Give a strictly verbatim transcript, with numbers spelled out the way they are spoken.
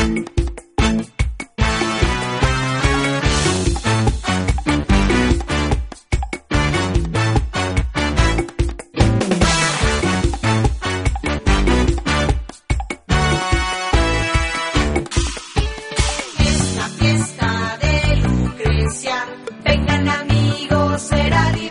Fiesta, fiesta de Lucrecia, vengan amigos, será divertido.